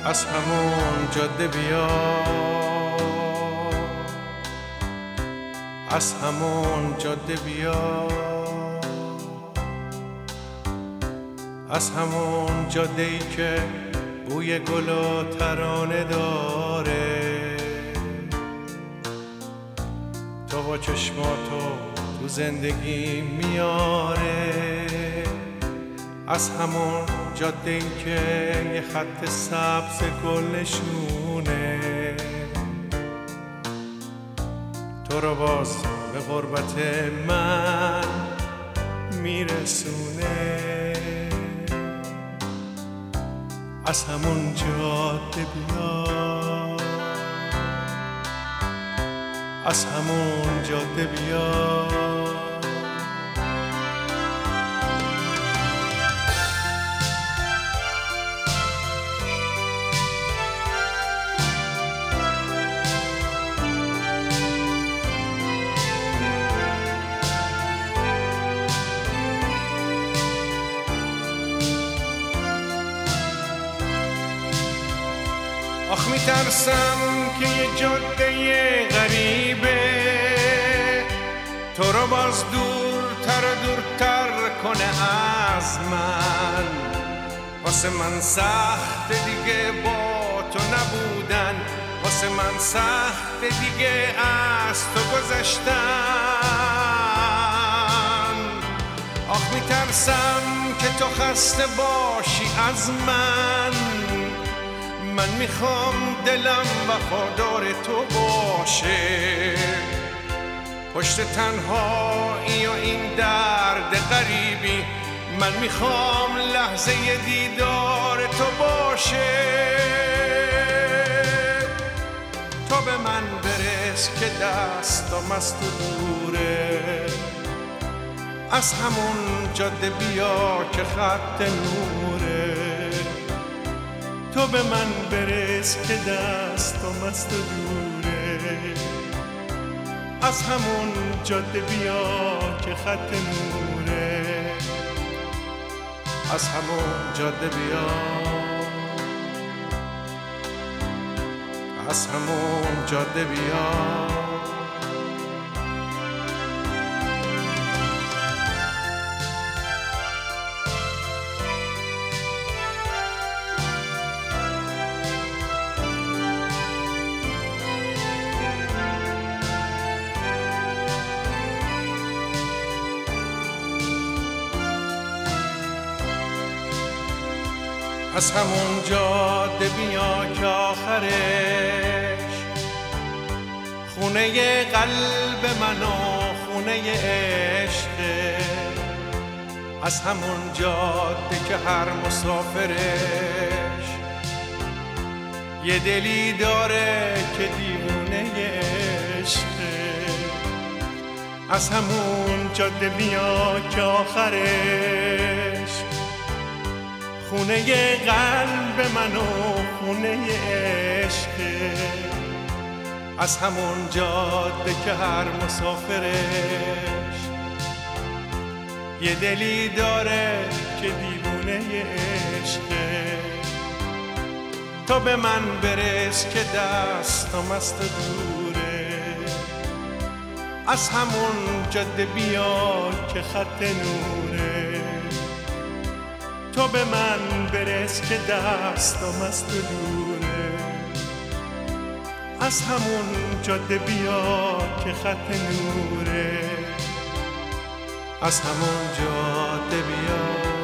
از همون جاده بیا، از همون جاده بیا، از همون جاده ای که بوی گل و ترانه داره. تو با چشماتو تو زندگی میاره، از همون جاده ای که یه خط سبز گل نشونه. تو رو باز به غربت من میرسونه. از همون جاده بیا، از همون جاده بیا. آخ میترسم که یه جاده غریبه تو رو باز دورتر و دورتر کنه از من. واسه من سخت دیگه با تو نبودن، واسه من سخت دیگه از تو گذشتن. آخ میترسم که تو خسته باشی از من میخوام دلم وفادار تو باشه. پشت تنهایی و این درد غریبی من میخوام لحظه دیدار تو باشه. تو به من برس که دستم از تو دوره، از همون جاده بیا که خط نوره. تو به من برس که دستم از تو دوره، از همون جاده بیا که خط نوره. از همون جاده بیا، از همون جاده بیا. از همون جاده بیا که آخرش خونه قلب من و خونه عشقه. از همون جاده که هر مسافرش یه دلی داره که دیوونه عشقه. از همون جاده بیا که آخرش خونه قلب من و خونه عشقه. از همون جاده که هر مسافرش یه دلی داره که دیوونه عشقه. تو به من برس که دستم از تو دوره، از همون جاده بیا که خط نوره. تو به من برس که دستم از تو دوره، از همون جاده بیا که خط نوره. از همون جاده بیا.